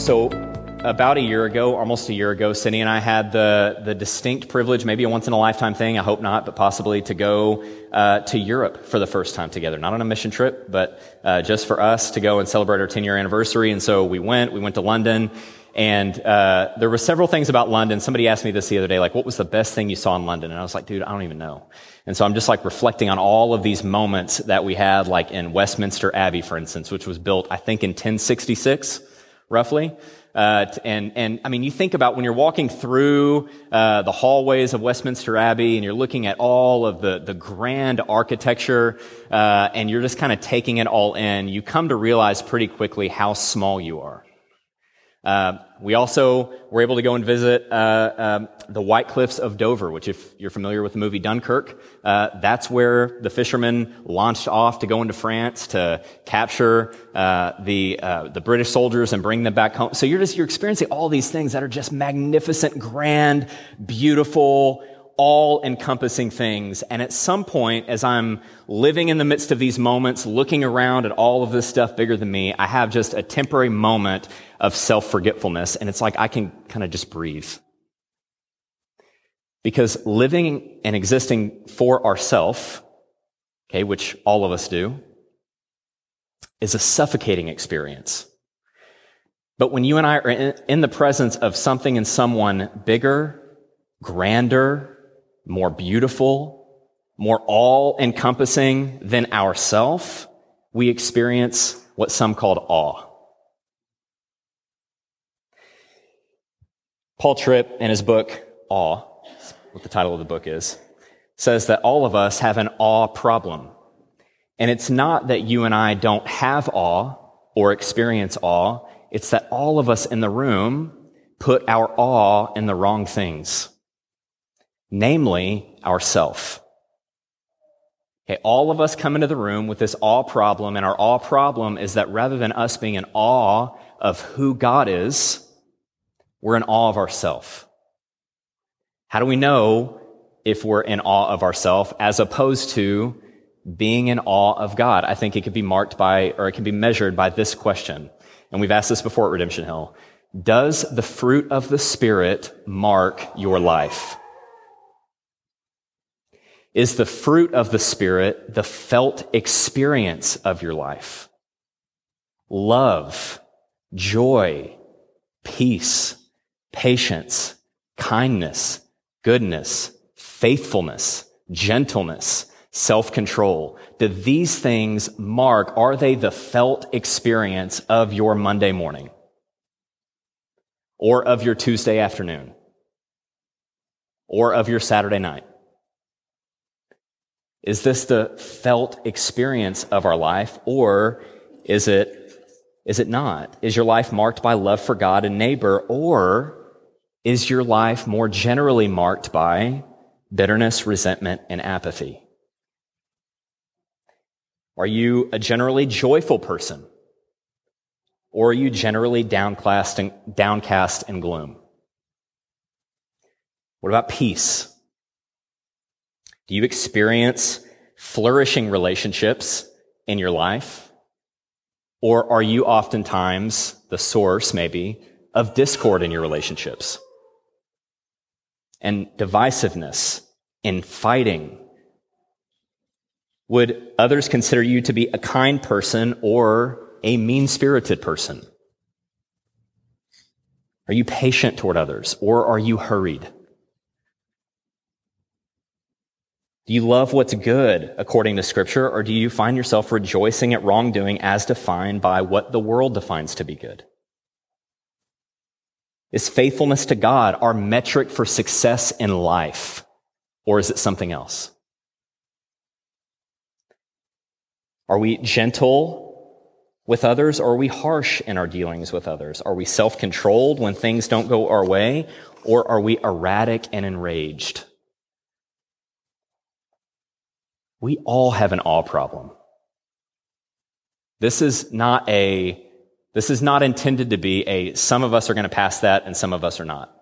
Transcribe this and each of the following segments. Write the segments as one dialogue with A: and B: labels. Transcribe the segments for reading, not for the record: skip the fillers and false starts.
A: So about a year ago, almost a year ago, Cindy and I had the distinct privilege, maybe a once-in-a-lifetime thing, I hope not, but possibly to go to Europe for the first time together. Not on a mission trip, but just for us to go and celebrate our 10-year anniversary. And so we went to London, and there were several things about London. Somebody asked me this the other day, like, what was the best thing you saw in London? And I was like, dude, I don't even know. And so I'm just like reflecting on all of these moments that we had, like in Westminster Abbey, for instance, which was built, I think, in 1066, roughly. And I mean, you think about when you're walking through the hallways of Westminster Abbey and you're looking at all of the grand architecture, and you're just kind of taking it all in, you come to realize pretty quickly how small you are. We also were able to go and visit the White Cliffs of Dover, which, if you're familiar with the movie Dunkirk, that's where the fishermen launched off to go into France to capture the British soldiers and bring them back home. So you're experiencing all these things that are just magnificent, grand, beautiful, all-encompassing things. And at some point, as I'm living in the midst of these moments, looking around at all of this stuff bigger than me, I have just a temporary moment of self-forgetfulness, and it's like I can kind of just breathe. Because living and existing for ourselves, okay, which all of us do, is a suffocating experience. But when you and I are in the presence of something and someone bigger, grander, more beautiful, more all-encompassing than ourself, we experience what some called awe. Paul Tripp, in his book, Awe, what the title of the book is, says that all of us have an awe problem. And it's not that you and I don't have awe or experience awe, it's that all of us in the room put our awe in the wrong things. Namely, ourself. Okay, all of us come into the room with this awe problem, and our awe problem is that rather than us being in awe of who God is, we're in awe of ourself. How do we know if we're in awe of ourself as opposed to being in awe of God? I think it could be marked by, or it can be measured by this question. And we've asked this before at Redemption Hill. Does the fruit of the Spirit mark your life? Is the fruit of the Spirit the felt experience of your life? Love, joy, peace, patience, kindness, goodness, faithfulness, gentleness, self-control. Do these things mark, are they the felt experience of your Monday morning? Or of your Tuesday afternoon? Or of your Saturday night? Is this the felt experience of our life, or is it not? Is your life marked by love for God and neighbor, or is your life more generally marked by bitterness, resentment, and apathy? Are you a generally joyful person, or are you generally downcast and gloom? What about peace? Do you experience flourishing relationships in your life? Or are you oftentimes the source, maybe, of discord in your relationships? And divisiveness, and fighting? Would others consider you to be a kind person or a mean-spirited person? Are you patient toward others, or are you hurried? Do you love what's good according to Scripture, or do you find yourself rejoicing at wrongdoing as defined by what the world defines to be good? Is faithfulness to God our metric for success in life, or is it something else? Are we gentle with others, or are we harsh in our dealings with others? Are we self-controlled when things don't go our way, or are we erratic and enraged? We all have an awe problem. This is not intended to be some of us are going to pass that and some of us are not.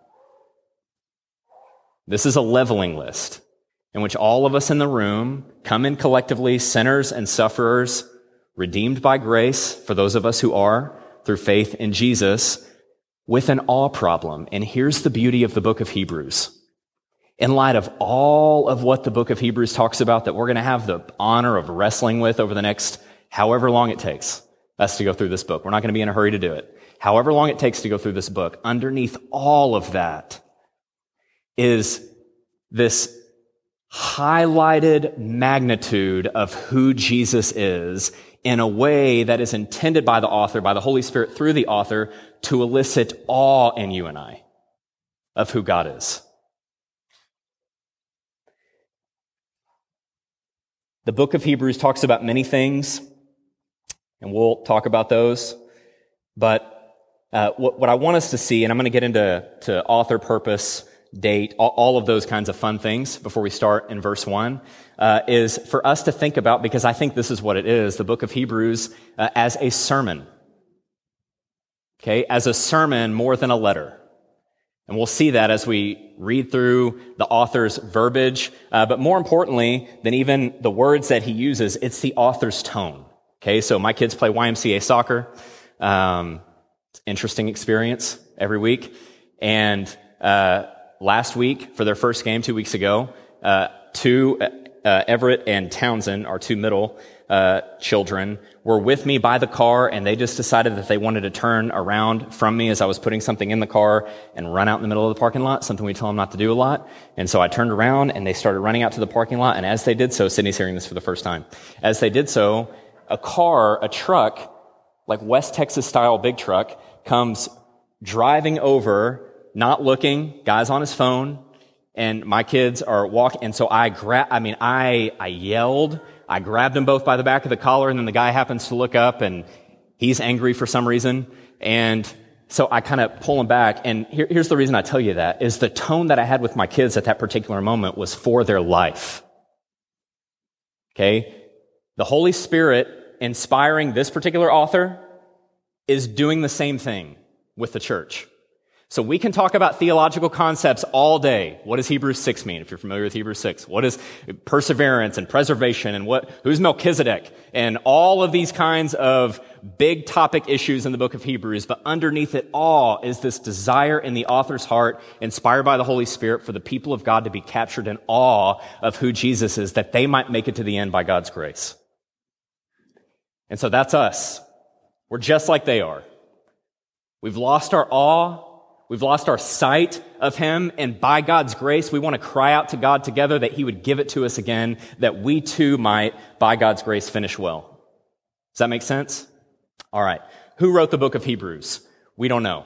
A: This is a leveling list in which all of us in the room come in collectively, sinners and sufferers, redeemed by grace for those of us who are, through faith in Jesus, with an awe problem. And here's the beauty of the book of Hebrews. In light of all of what the book of Hebrews talks about that we're going to have the honor of wrestling with over the next however long it takes us to go through this book. We're not going to be in a hurry to do it. However long it takes to go through this book, underneath all of that is this highlighted magnitude of who Jesus is in a way that is intended by the author, by the Holy Spirit through the author, to elicit awe in you and I of who God is. The book of Hebrews talks about many things, and we'll talk about those. But what I want us to see, and I'm going to get into author, purpose, date, all of those kinds of fun things before we start in verse 1, is for us to think about, because I think this is what it is, the book of Hebrews as a sermon. Okay, as a sermon more than a letter. And we'll see that as we read through the author's verbiage. But more importantly than even the words that he uses, it's the author's tone. Okay, so my kids play YMCA soccer. Interesting experience every week. And last week, for their first game 2 weeks ago, Everett and Townsend, our two middle children, were with me by the car, and they just decided that they wanted to turn around from me as I was putting something in the car and run out in the middle of the parking lot, something we tell them not to do a lot. And so I turned around, and they started running out to the parking lot, and as they did so, Sydney's hearing this for the first time, as they did so, a truck, like West Texas-style big truck, comes driving over, not looking, guy's on his phone, and my kids are walking, and so I yelled, I grabbed them both by the back of the collar, and then the guy happens to look up, and he's angry for some reason, and so I kind of pull him back, and here's the reason I tell you that, is the tone that I had with my kids at that particular moment was for their life. Okay? The Holy Spirit inspiring this particular author is doing the same thing with the church. So we can talk about theological concepts all day. What does Hebrews 6 mean, if you're familiar with Hebrews 6? What is perseverance and preservation and who's Melchizedek? And all of these kinds of big topic issues in the book of Hebrews. But underneath it all is this desire in the author's heart, inspired by the Holy Spirit, for the people of God to be captured in awe of who Jesus is, that they might make it to the end by God's grace. And so that's us. We're just like they are. We've lost our awe. We've lost our sight of him, and by God's grace, we want to cry out to God together that he would give it to us again, that we too might, by God's grace, finish well. Does that make sense? All right. Who wrote the book of Hebrews? We don't know.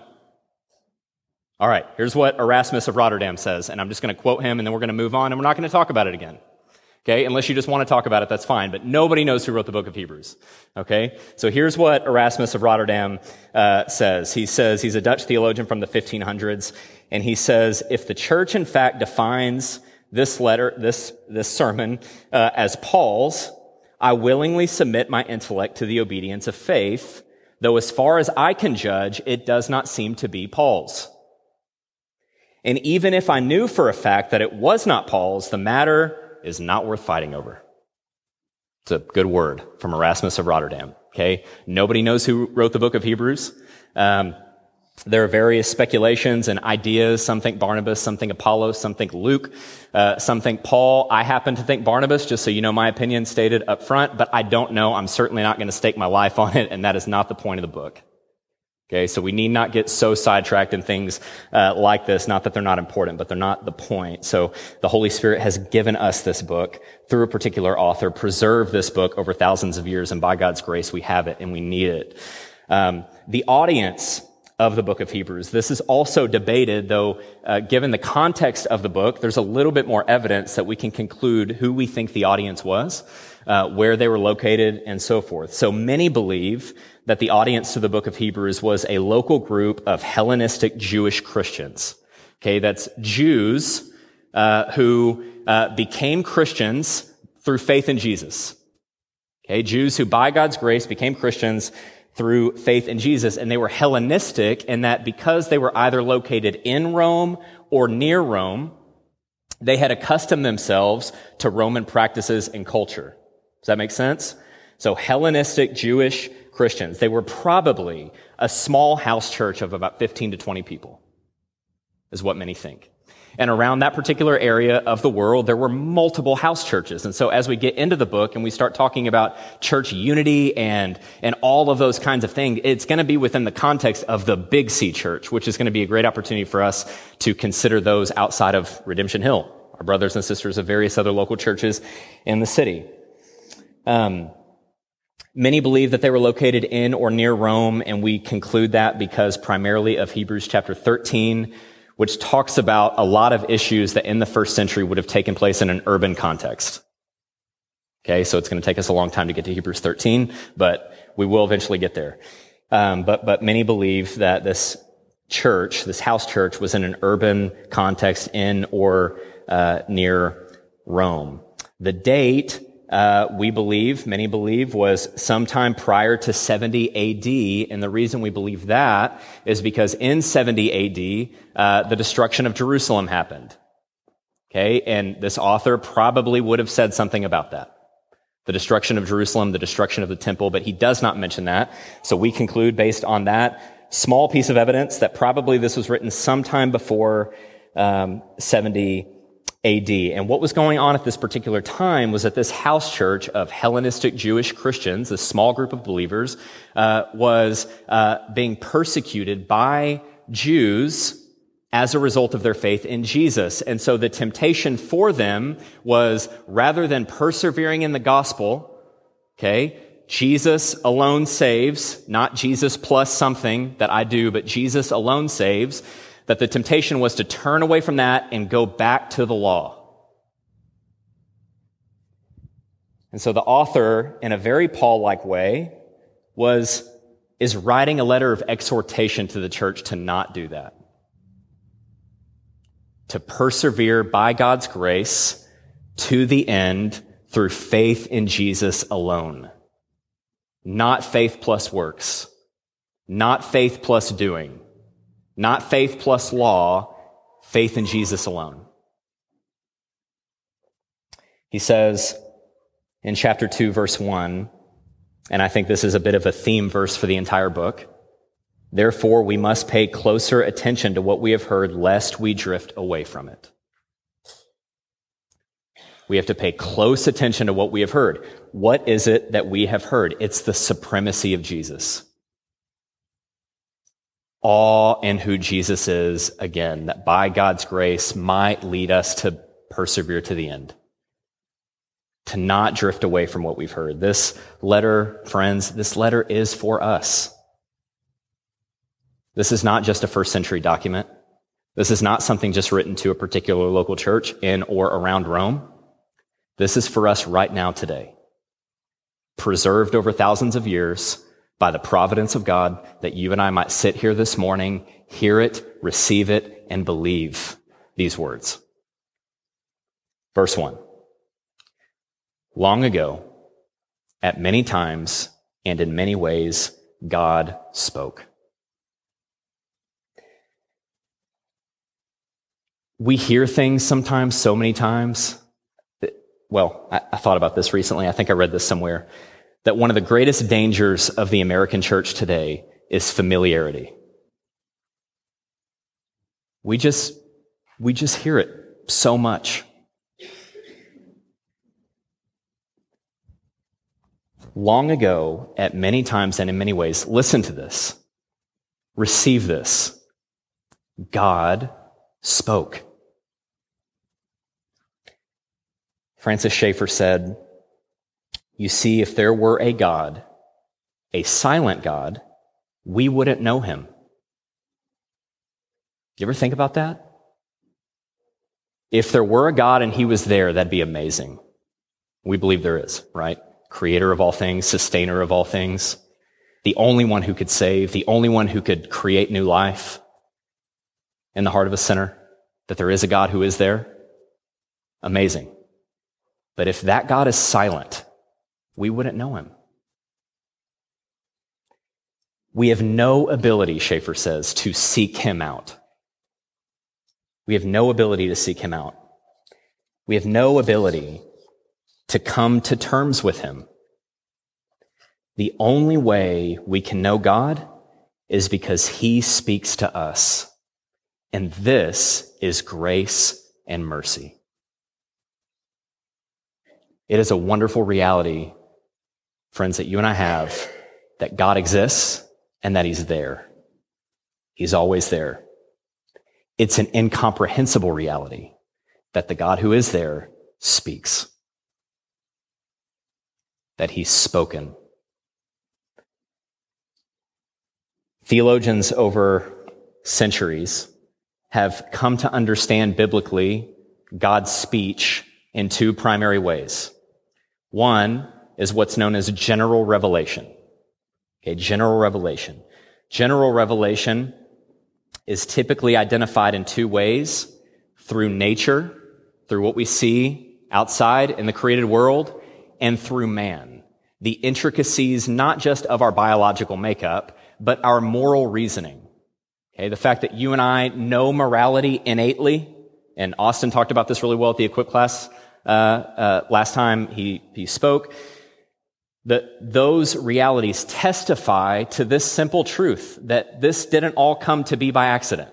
A: All right. Here's what Erasmus of Rotterdam says, and I'm just going to quote him, and then we're going to move on, and we're not going to talk about it again. Okay, unless you just want to talk about it, that's fine. But nobody knows who wrote the book of Hebrews. Okay, so here's what Erasmus of Rotterdam says. He says, he's a Dutch theologian from the 1500s, and he says, if the church in fact defines this letter, this sermon, as Paul's, I willingly submit my intellect to the obedience of faith, though as far as I can judge, it does not seem to be Paul's. And even if I knew for a fact that it was not Paul's, the matter is not worth fighting over. It's a good word from Erasmus of Rotterdam. Okay, nobody knows who wrote the book of Hebrews. There are various speculations and ideas. Some think Barnabas, some think Apollos, some think Luke, some think Paul. I happen to think Barnabas, just so you know my opinion stated up front, but I don't know. I'm certainly not going to stake my life on it, and that is not the point of the book. Okay, so we need not get so sidetracked in things like this. Not that they're not important, but they're not the point. So the Holy Spirit has given us this book through a particular author, preserved this book over thousands of years, and by God's grace, we have it and we need it. The audience of the book of Hebrews, this is also debated, though given the context of the book, there's a little bit more evidence that we can conclude who we think the audience was, where they were located, and so forth. So many believe that the audience to the book of Hebrews was a local group of Hellenistic Jewish Christians. Okay, that's Jews who became Christians through faith in Jesus. Okay, Jews who by God's grace became Christians through faith in Jesus, and they were Hellenistic in that because they were either located in Rome or near Rome, they had accustomed themselves to Roman practices and culture. Does that make sense? So Hellenistic Jewish Christians. They were probably a small house church of about 15 to 20 people, is what many think. And around that particular area of the world, there were multiple house churches. And so as we get into the book and we start talking about church unity and all of those kinds of things, it's going to be within the context of the Big C Church, which is going to be a great opportunity for us to consider those outside of Redemption Hill, our brothers and sisters of various other local churches in the city. Many believe that they were located in or near Rome, and we conclude that because primarily of Hebrews chapter 13, which talks about a lot of issues that in the first century would have taken place in an urban context. Okay, so it's going to take us a long time to get to Hebrews 13, but we will eventually get there. But many believe that this church, this house church, was in an urban context in or near Rome. The date, many believe, was sometime prior to 70 AD, and the reason we believe that is because in 70 AD, the destruction of Jerusalem happened. Okay, and this author probably would have said something about that. The destruction of Jerusalem, the destruction of the temple, but he does not mention that. So we conclude based on that small piece of evidence that probably this was written sometime before 70 AD. And what was going on at this particular time was that this house church of Hellenistic Jewish Christians, this small group of believers, was being persecuted by Jews as a result of their faith in Jesus. And so the temptation for them was, rather than persevering in the gospel, okay, Jesus alone saves, not Jesus plus something that I do, but Jesus alone saves, that the temptation was to turn away from that and go back to the law. And so the author, in a very Paul-like way, is writing a letter of exhortation to the church to not do that. To persevere by God's grace to the end through faith in Jesus alone. Not faith plus works. Not faith plus doing. Not faith plus law, faith in Jesus alone. He says in chapter 2, verse 1, and I think this is a bit of a theme verse for the entire book, therefore we must pay closer attention to what we have heard, lest we drift away from it. We have to pay close attention to what we have heard. What is it that we have heard? It's the supremacy of Jesus. Awe in who Jesus is, again, that by God's grace might lead us to persevere to the end, to not drift away from what we've heard. This letter, friends, this letter is for us. This is not just a first century document. This is not something just written to a particular local church in or around Rome. This is for us right now today, preserved over thousands of years by the providence of God, that you and I might sit here this morning, hear it, receive it, and believe these words. Verse 1. Long ago, at many times and in many ways, God spoke. We hear things sometimes, so many times. Well, I thought about this recently. I think I read this somewhere. That one of the greatest dangers of the American church today is familiarity. We just hear it so much. Long ago, at many times and in many ways, listen to this. Receive this. God spoke. Francis Schaeffer said, "You see, if there were a God, a silent God, we wouldn't know him." You ever think about that? If there were a God and he was there, that'd be amazing. We believe there is, right? Creator of all things, sustainer of all things, the only one who could save, the only one who could create new life in the heart of a sinner, that there is a God who is there. Amazing. But if that God is silent, we wouldn't know him. We have no ability, Schaeffer says, to seek him out. We have no ability to seek him out. We have no ability to come to terms with him. The only way we can know God is because he speaks to us. And this is grace and mercy. It is a wonderful reality, friends, that you and I have, that God exists and that he's there. He's always there. It's an incomprehensible reality that the God who is there speaks, that he's spoken. Theologians over centuries have come to understand biblically God's speech in two primary ways. One is what's known as general revelation. Okay, general revelation. General revelation is typically identified in two ways: through nature, through what we see outside in the created world, and through man. The intricacies not just of our biological makeup, but our moral reasoning. Okay, the fact that you and I know morality innately, and Austin talked about this really well at the Equip class last time he spoke, that those realities testify to this simple truth, that this didn't all come to be by accident.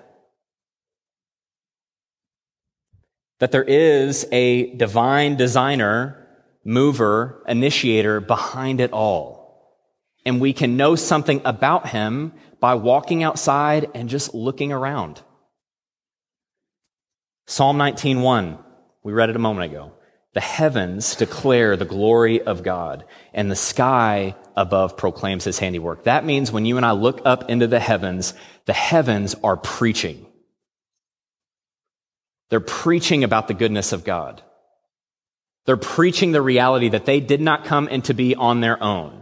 A: That there is a divine designer, mover, initiator behind it all. And we can know something about him by walking outside and just looking around. Psalm 19:1, we read it a moment ago. The heavens declare the glory of God, and the sky above proclaims his handiwork. That means when you and I look up into the heavens are preaching. They're preaching about the goodness of God. They're preaching the reality that they did not come into be on their own.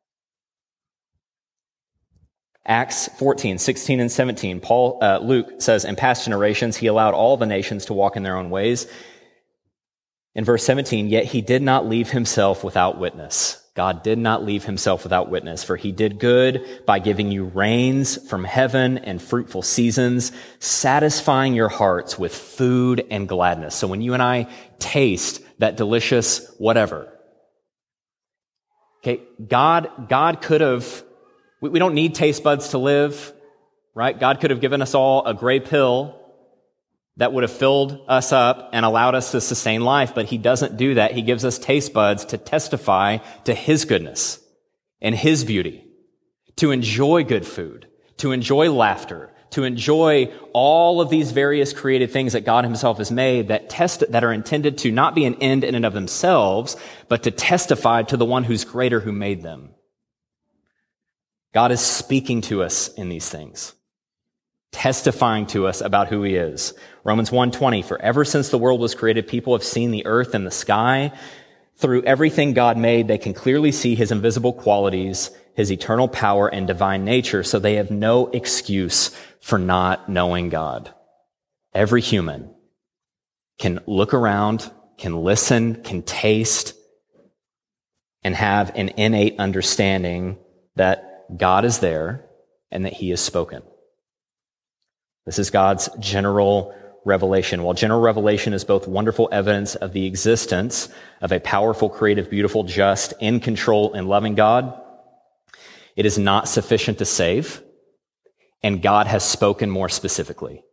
A: Acts 14:16 and 17, Luke says, in past generations, he allowed all the nations to walk in their own ways. In verse 17, yet he did not leave himself without witness. God did not leave himself without witness, for he did good by giving you rains from heaven and fruitful seasons, satisfying your hearts with food and gladness. So when you and I taste that delicious whatever, okay, God could have, we don't need taste buds to live, right? God could have given us all a gray pill that would have filled us up and allowed us to sustain life, but he doesn't do that. He gives us taste buds to testify to his goodness and his beauty, to enjoy good food, to enjoy laughter, to enjoy all of these various created things that God himself has made that are intended to not be an end in and of themselves, but to testify to the one who's greater, who made them. God is speaking to us in these things, testifying to us about who he is. Romans 1:20, for ever since the world was created, people have seen the earth and the sky. Through everything God made, they can clearly see his invisible qualities, his eternal power and divine nature, so they have no excuse for not knowing God. Every human can look around, can listen, can taste, and have an innate understanding that God is there and that he has spoken. This is God's general revelation. While general revelation is both wonderful evidence of the existence of a powerful, creative, beautiful, just, in control, and loving God, it is not sufficient to save, and God has spoken more specifically.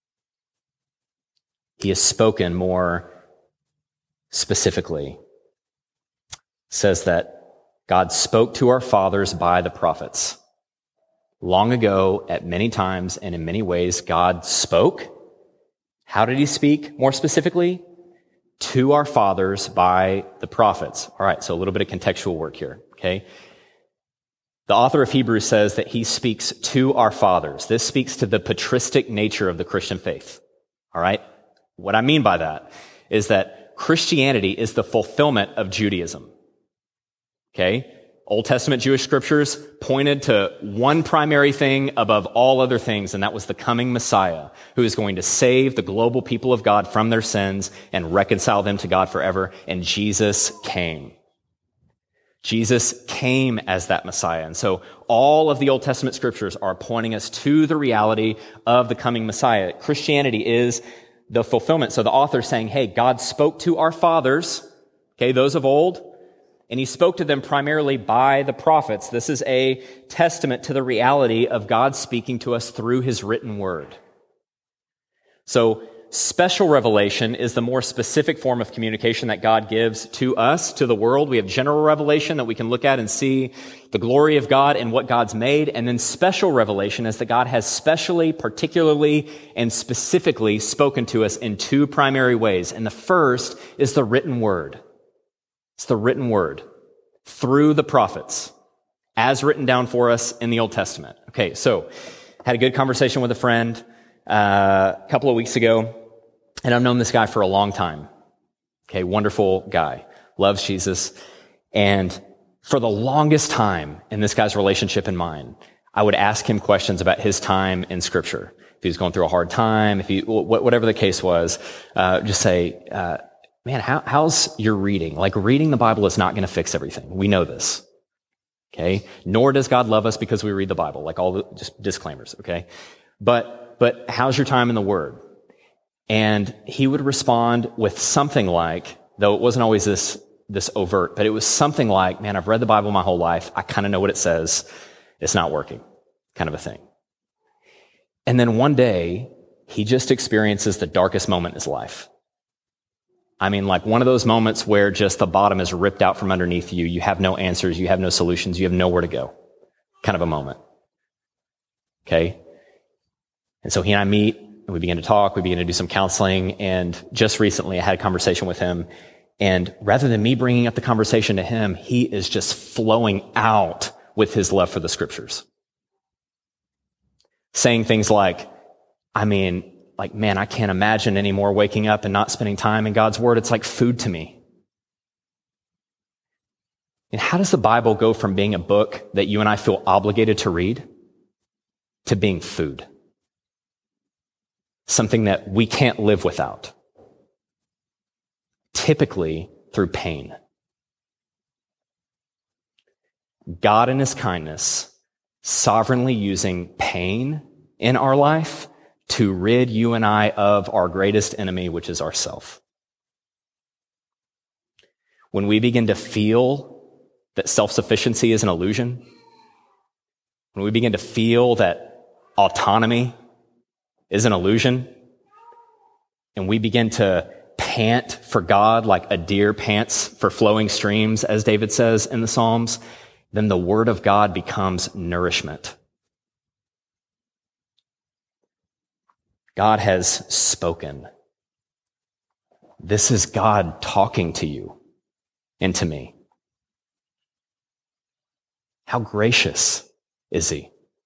A: He has spoken more specifically. It says that God spoke to our fathers by the prophets. Long ago, at many times and in many ways, God spoke. How did he speak more specifically? To our fathers by the prophets. All right, so a little bit of contextual work here, okay? The author of Hebrews says that he speaks to our fathers. This speaks to the patristic nature of the Christian faith. All right? What I mean by that is that Christianity is the fulfillment of Judaism. Okay? Old Testament Jewish scriptures pointed to one primary thing above all other things, and that was the coming Messiah, who is going to save the global people of God from their sins and reconcile them to God forever. And Jesus came. Jesus came as that Messiah. And so all of the Old Testament scriptures are pointing us to the reality of the coming Messiah. Christianity is the fulfillment. So the author is saying, hey, God spoke to our fathers, okay, those of old, and he spoke to them primarily by the prophets. This is a testament to the reality of God speaking to us through his written word. So, special revelation is the more specific form of communication that God gives to us, to the world. We have general revelation that we can look at and see the glory of God and what God's made. And then special revelation is that God has specially, particularly, and specifically spoken to us in two primary ways. And the first is the written word. It's the written word through the prophets, as written down for us in the Old Testament. Okay, so had a good conversation with a friend a couple of weeks ago. And I've known this guy for a long time. Okay, wonderful guy. Loves Jesus. And for the longest time in this guy's relationship and mine, I would ask him questions about his time in Scripture. If he was going through a hard time, whatever the case was, just say, man, how's your reading? Like, reading the Bible is not going to fix everything. We know this. Okay? Nor does God love us because we read the Bible. Like, all the just disclaimers, okay? But how's your time in the Word? And he would respond with something like, though it wasn't always this overt, but it was something like, man, I've read the Bible my whole life. I kind of know what it says. It's not working, kind of a thing. And then one day, he just experiences the darkest moment in his life. I mean, like one of those moments where just the bottom is ripped out from underneath you. You have no answers. You have no solutions. You have nowhere to go. Kind of a moment. Okay? And so he and I meet. We began to talk, we began to do some counseling, and just recently I had a conversation with him, and rather than me bringing up the conversation to him, he is just flowing out with his love for the Scriptures. Saying things like, man, I can't imagine anymore waking up and not spending time in God's Word. It's like food to me. And how does the Bible go from being a book that you and I feel obligated to read to being food? Something that we can't live without. Typically through pain. God in his kindness, sovereignly using pain in our life to rid you and I of our greatest enemy, which is ourself. When we begin to feel that self-sufficiency is an illusion, when we begin to feel that autonomy is an illusion, and we begin to pant for God like a deer pants for flowing streams, as David says in the Psalms, then the Word of God becomes nourishment. God has spoken. This is God talking to you and to me. How gracious is he?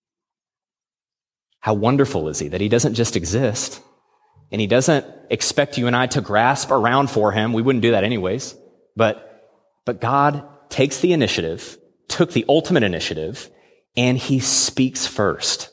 A: How wonderful is he that he doesn't just exist, and he doesn't expect you and I to grasp around for him. We wouldn't do that anyways. But God takes the initiative, took the ultimate initiative, and he speaks first.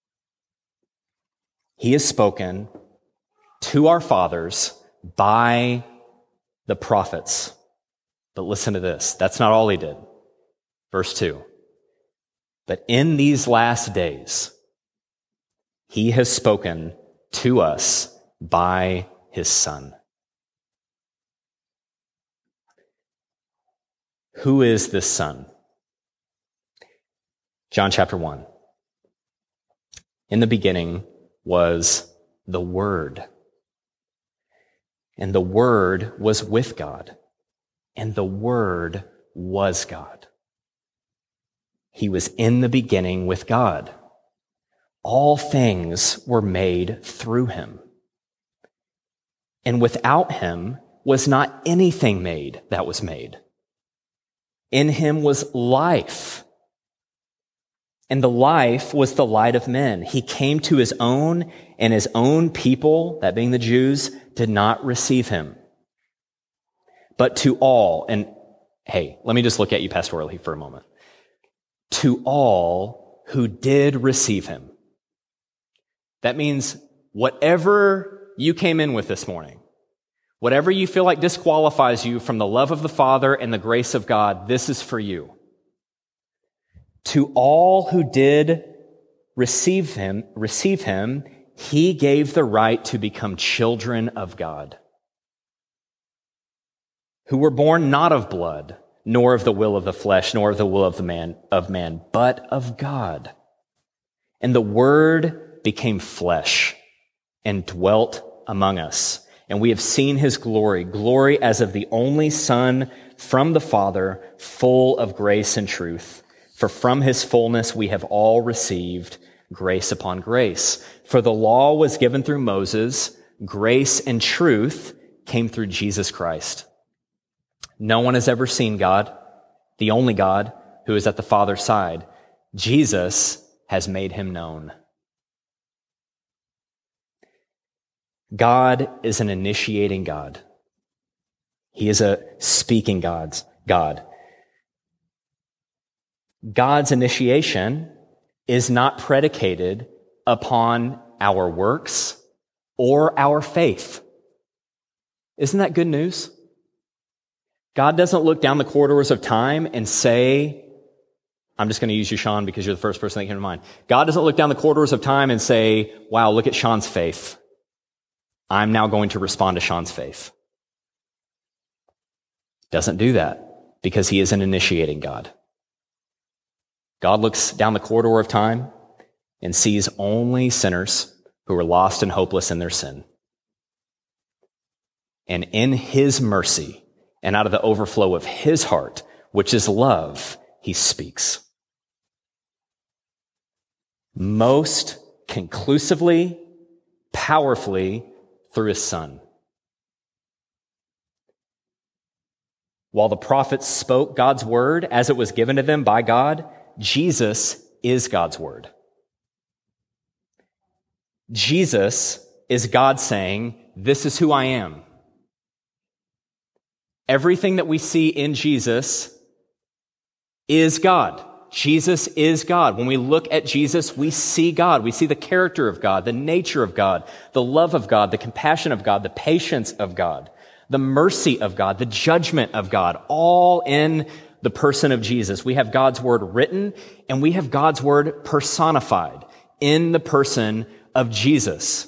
A: He has spoken to our fathers by the prophets. But listen to this. That's not all he did. Verse 2. But in these last days, he has spoken to us by his Son. Who is this Son? John chapter 1. In the beginning was the Word, and the Word was with God, and the Word was God. He was in the beginning with God. All things were made through him. And without him was not anything made that was made. In him was life, and the life was the light of men. He came to his own, and his own people, that being the Jews, did not receive him. But to all, and hey, let me just look at you pastorally for a moment. To all who did receive him. That means whatever you came in with this morning, whatever you feel like disqualifies you from the love of the Father and the grace of God, this is for you. To all who did receive him, he gave the right to become children of God, who were born not of blood, nor of the will of the flesh, nor of the will of man, but of God. And the Word became flesh and dwelt among us. And we have seen his glory, glory as of the only Son from the Father, full of grace and truth. For from his fullness we have all received grace upon grace. For the law was given through Moses, grace and truth came through Jesus Christ. No one has ever seen God, the only God who is at the Father's side. Jesus has made him known. God is an initiating God. He is a speaking God. God's initiation is not predicated upon our works or our faith. Isn't that good news? God doesn't look down the corridors of time and say, I'm just going to use you, Sean, because you're the first person that came to mind. God doesn't look down the corridors of time and say, wow, look at Sean's faith. I'm now going to respond to Sean's faith. Doesn't do that because he is an initiating God. God looks down the corridor of time and sees only sinners who are lost and hopeless in their sin. And in his mercy and out of the overflow of his heart, which is love, he speaks. Most conclusively, powerfully, through his Son. While the prophets spoke God's word as it was given to them by God, Jesus is God's word. Jesus is God saying, this is who I am. Everything that we see in Jesus is God. Jesus is God. When we look at Jesus, we see God. We see the character of God, the nature of God, the love of God, the compassion of God, the patience of God, the mercy of God, the judgment of God, all in the person of Jesus. We have God's word written and we have God's word personified in the person of Jesus.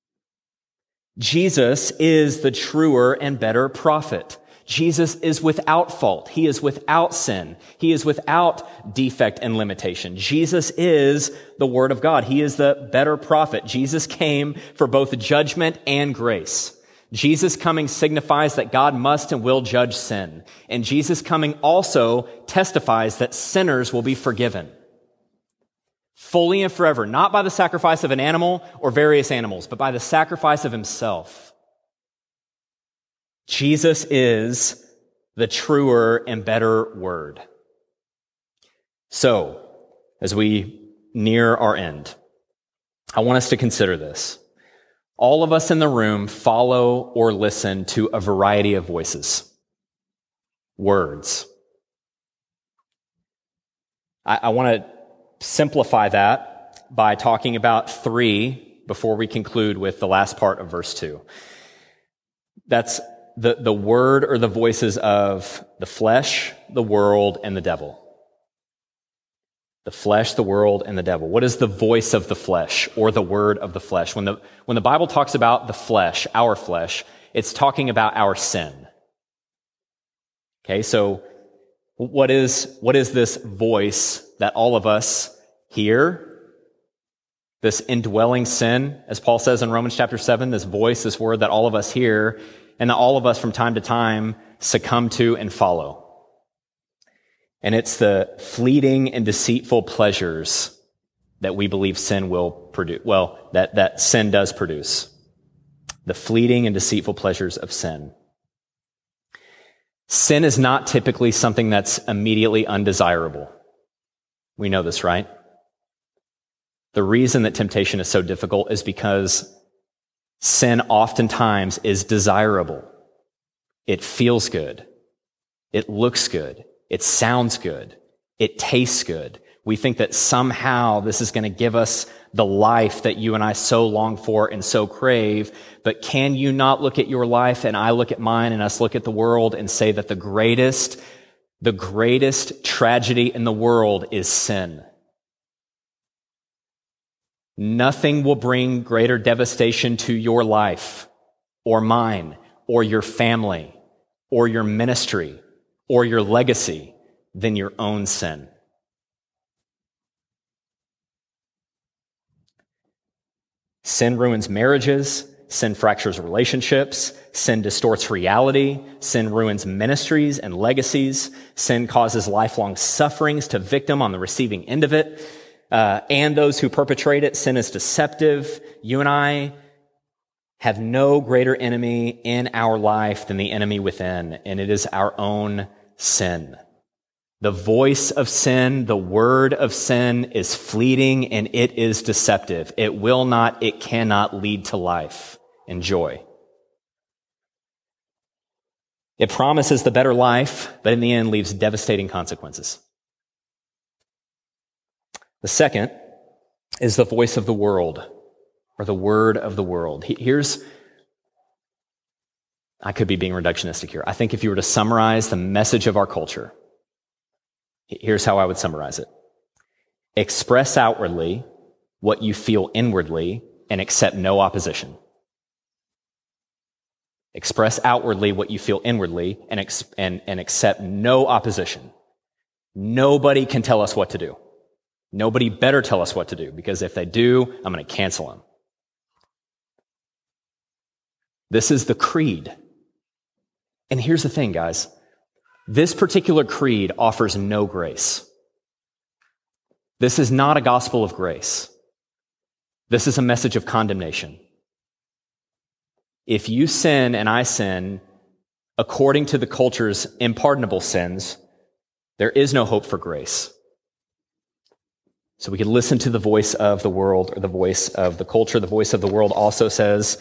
A: Jesus is the truer and better prophet. Jesus is without fault. He is without sin. He is without defect and limitation. Jesus is the Word of God. He is the better prophet. Jesus came for both judgment and grace. Jesus coming signifies that God must and will judge sin. And Jesus coming also testifies that sinners will be forgiven. Fully and forever, not by the sacrifice of an animal or various animals, but by the sacrifice of himself. Jesus is the truer and better word. So, as we near our end, I want us to consider this. All of us in the room follow or listen to a variety of voices, words. I want to simplify that by talking about three before we conclude with the last part of verse 2. That's the word or the voices of the flesh, the world, and the devil. The flesh, the world, and the devil. What is the voice of the flesh or the word of the flesh? When the Bible talks about the flesh, our flesh, it's talking about our sin. Okay, so what is this voice that all of us hear? This indwelling sin, as Paul says in Romans chapter 7, this voice, this word that all of us hear, and that all of us from time to time succumb to and follow. And it's the fleeting and deceitful pleasures that we believe sin will produce. Well, that sin does produce. The fleeting and deceitful pleasures of sin. Sin is not typically something that's immediately undesirable. We know this, right? The reason that temptation is so difficult is because sin oftentimes is desirable. It feels good. It looks good. It sounds good. It tastes good. We think that somehow this is going to give us the life that you and I so long for and so crave. But can you not look at your life and I look at mine and us look at the world and say that the greatest tragedy in the world is sin? Nothing will bring greater devastation to your life or mine or your family or your ministry or your legacy than your own sin. Sin ruins marriages. Sin fractures relationships. Sin distorts reality. Sin ruins ministries and legacies. Sin causes lifelong sufferings to victim on the receiving end of it. And those who perpetrate it. Sin is deceptive. You and I have no greater enemy in our life than the enemy within, and it is our own sin. The voice of sin, the word of sin is fleeting and it is deceptive. It cannot lead to life and joy. It promises the better life, but in the end leaves devastating consequences. The second is the voice of the world, or the word of the world. I could be being reductionistic here. I think if you were to summarize the message of our culture, here's how I would summarize it. Express outwardly what you feel inwardly and accept no opposition. Express outwardly what you feel inwardly and accept no opposition. Nobody can tell us what to do. Nobody better tell us what to do, because if they do, I'm going to cancel them. This is the creed. And here's the thing, guys. This particular creed offers no grace. This is not a gospel of grace. This is a message of condemnation. If you sin and I sin according to the culture's unpardonable sins, there is no hope for grace. So we can listen to the voice of the world or the voice of the culture. The voice of the world also says,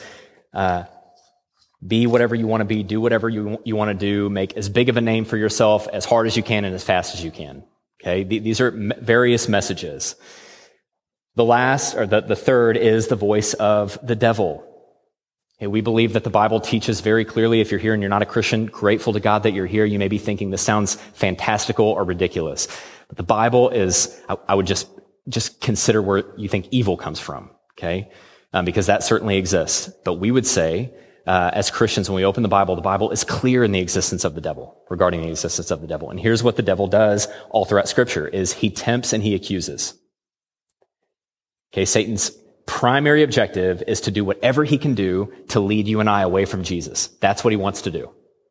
A: be whatever you want to be, do whatever you want to do, make as big of a name for yourself as hard as you can and as fast as you can. Okay, these are various messages. The third is the voice of the devil. Okay, we believe that the Bible teaches very clearly. If you're here and you're not a Christian, grateful to God that you're here. You may be thinking this sounds fantastical or ridiculous. But the Bible is, I would just consider where you think evil comes from, okay? Because that certainly exists. But we would say, as Christians, when we open the Bible is clear in the existence of the devil, regarding the existence of the devil. And here's what the devil does all throughout Scripture, is he tempts and he accuses. Okay, Satan's primary objective is to do whatever he can do to lead you and I away from Jesus. That's what he wants to do.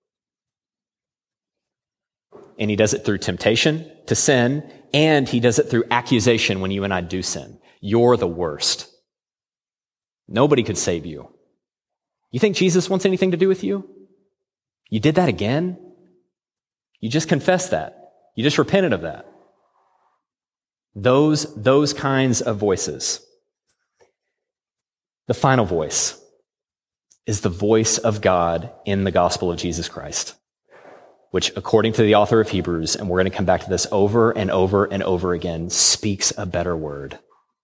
A: And he does it through temptation to sin, and he does it through accusation when you and I do sin. You're the worst. Nobody could save you. You think Jesus wants anything to do with you? You did that again? You just confessed that. You just repented of that. Those kinds of voices. The final voice is the voice of God in the gospel of Jesus Christ, which, according to the author of Hebrews, and we're going to come back to this over and over and over again, speaks a better word.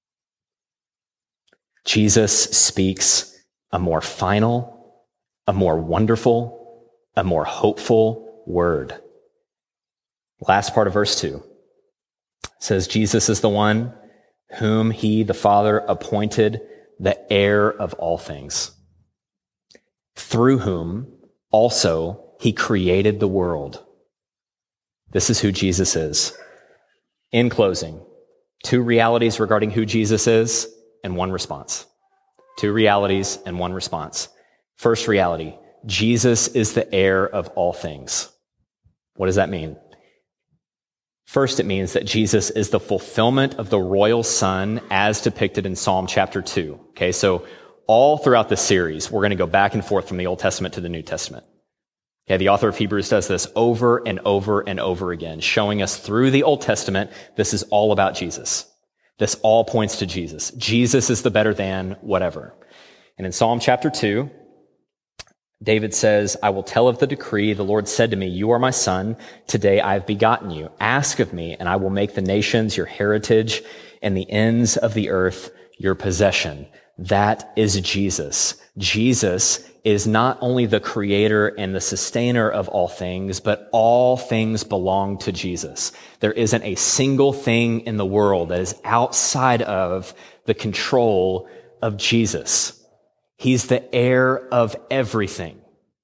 A: Jesus speaks a more final, a more wonderful, a more hopeful word. Last part of verse 2 says, Jesus is the one whom he, the Father, appointed the heir of all things, through whom also he created the world. This is who Jesus is. In closing, 2 realities regarding who Jesus is and 1 response. 2 realities and 1 response. First reality, Jesus is the heir of all things. What does that mean? First, it means that Jesus is the fulfillment of the royal son as depicted in Psalm chapter 2. Okay, so all throughout this series, we're going to go back and forth from the Old Testament to the New Testament. Okay, the author of Hebrews does this over and over and over again, showing us through the Old Testament, this is all about Jesus. This all points to Jesus. Jesus is the better than whatever. And in Psalm chapter 2, David says, I will tell of the decree. The Lord said to me, you are my son. Today I have begotten you. Ask of me, and I will make the nations your heritage and the ends of the earth your possession. That is Jesus. Jesus is not only the creator and the sustainer of all things, but all things belong to Jesus. There isn't a single thing in the world that is outside of the control of Jesus. He's the heir of everything.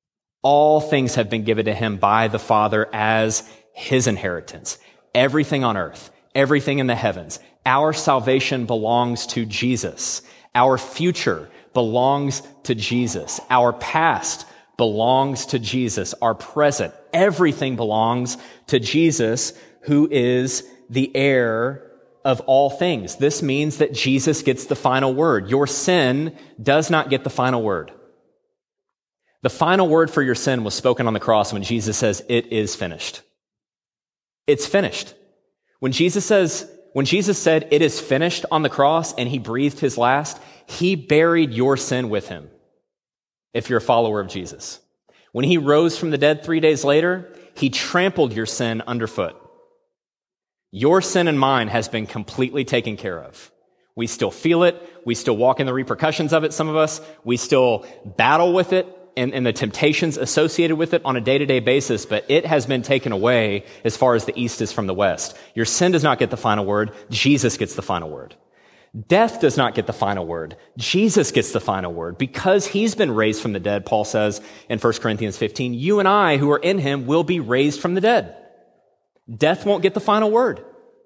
A: All things have been given to him by the Father as his inheritance. Everything on earth, everything in the heavens. Our salvation belongs to Jesus. Our future belongs to Jesus. Our past belongs to Jesus. Our present, everything belongs to Jesus, who is the heir of all things. This means that Jesus gets the final word. Your sin does not get the final word. The final word for your sin was spoken on the cross when Jesus says, "It is finished." It's finished. When Jesus said, "It is finished" on the cross and he breathed his last, he buried your sin with him, if you're a follower of Jesus. When he rose from the dead 3 days later, he trampled your sin underfoot. Your sin and mine has been completely taken care of. We still feel it. We still walk in the repercussions of it, some of us. We still battle with it and the temptations associated with it on a day-to-day basis, but it has been taken away as far as the east is from the west. Your sin does not get the final word. Jesus gets the final word. Death does not get the final word. Jesus gets the final word. Because he's been raised from the dead, Paul says in 1 Corinthians 15, you and I who are in him will be raised from the dead. Death won't get the final word.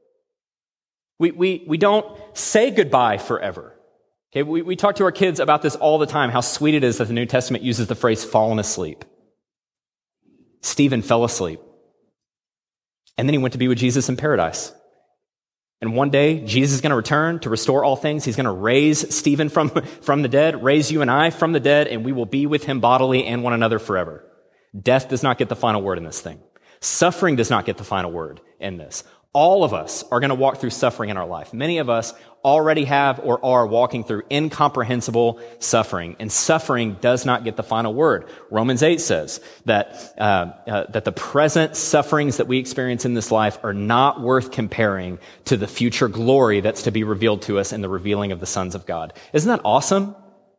A: We don't say goodbye forever. Okay, we talk to our kids about this all the time, how sweet it is that the New Testament uses the phrase fallen asleep. Stephen fell asleep. And then he went to be with Jesus in paradise. And one day, Jesus is going to return to restore all things. He's going to raise Stephen from the dead, raise you and I from the dead, and we will be with him bodily and one another forever. Death does not get the final word in this thing. Suffering does not get the final word in this. All of us are going to walk through suffering in our life. Many of us already have or are walking through incomprehensible suffering, and suffering does not get the final word. Romans 8 says that the present sufferings that we experience in this life are not worth comparing to the future glory that's to be revealed to us in the revealing of the sons of God. Isn't that awesome?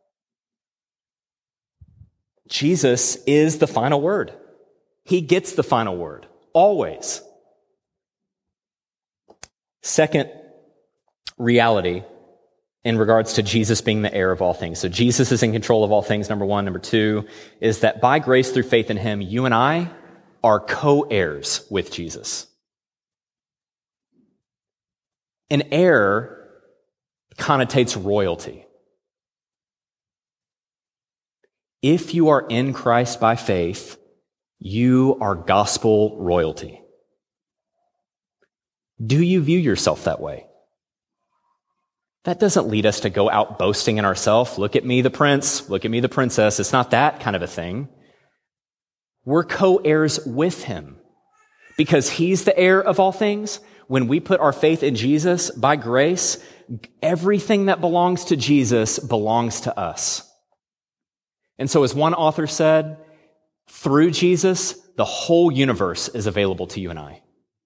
A: Jesus is the final word. He gets the final word, always. Second reality in regards to Jesus being the heir of all things. So Jesus is in control of all things, number one. Number two is that by grace through faith in him, you and I are co-heirs with Jesus. An heir connotates royalty. If you are in Christ by faith, you are gospel royalty. Do you view yourself that way? That doesn't lead us to go out boasting in ourselves. Look at me, the prince. Look at me, the princess. It's not that kind of a thing. We're co-heirs with him because he's the heir of all things. When we put our faith in Jesus by grace, everything that belongs to Jesus belongs to us. And so as one author said, through Jesus, the whole universe is available to you and I.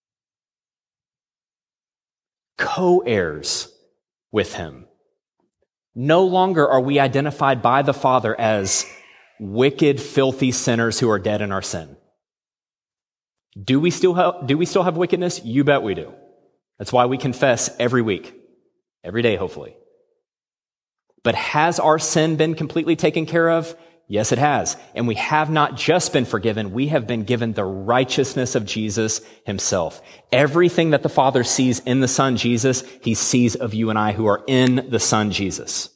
A: Co-heirs with him. No longer are we identified by the Father as wicked, filthy sinners who are dead in our sin. Do we still have wickedness? You bet we do. That's why we confess every week, every day, hopefully. But has our sin been completely taken care of? Yes, it has. And we have not just been forgiven, we have been given the righteousness of Jesus himself. Everything that the Father sees in the Son Jesus, he sees of you and I who are in the Son Jesus.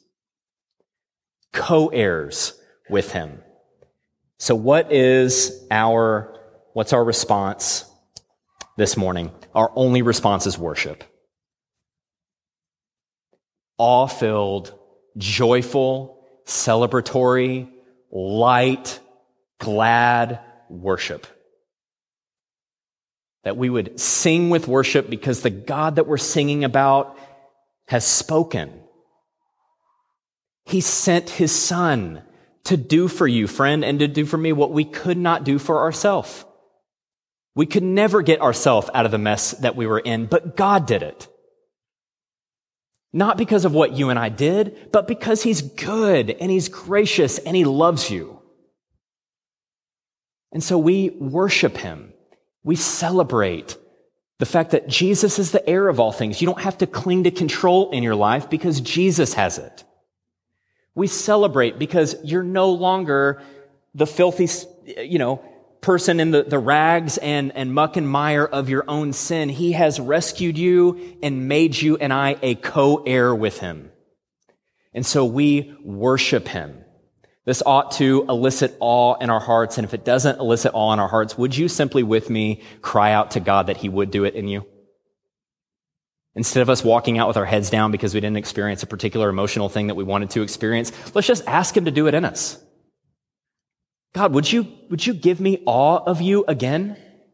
A: Co-heirs with him. So what's our response this morning? Our only response is worship. Awe-filled, joyful, celebratory, light, glad worship. That we would sing with worship because the God that we're singing about has spoken. He sent his Son to do for you, friend, and to do for me what we could not do for ourselves. We could never get ourselves out of the mess that we were in, but God did it. Not because of what you and I did, but because he's good and he's gracious and he loves you. And so we worship him. We celebrate the fact that Jesus is the heir of all things. You don't have to cling to control in your life because Jesus has it. We celebrate because you're no longer the filthy, person in the rags and muck and mire of your own sin. He has rescued you and made you and I a co-heir with him. And so we worship him. This ought to elicit awe in our hearts. And if it doesn't elicit awe in our hearts, would you simply with me cry out to God that he would do it in you? Instead of us walking out with our heads down because we didn't experience a particular emotional thing that we wanted to experience, let's just ask him to do it in us. God, would you give me awe of you again?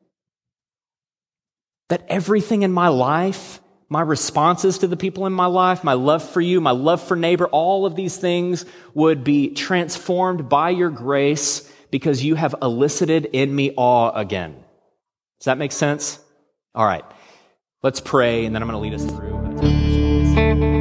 A: That everything in my life, my responses to the people in my life, my love for you, my love for neighbor, all of these things would be transformed by your grace because you have elicited in me awe again. Does that make sense? All right. Let's pray, and then I'm going to lead us through a time of response.